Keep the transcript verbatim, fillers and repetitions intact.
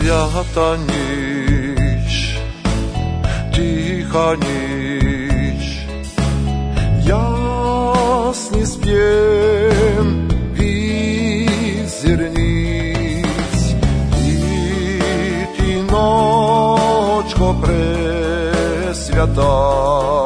Свята ніч, тиха ніч, ясний спів від зірниць, і ти, ночко пресвята,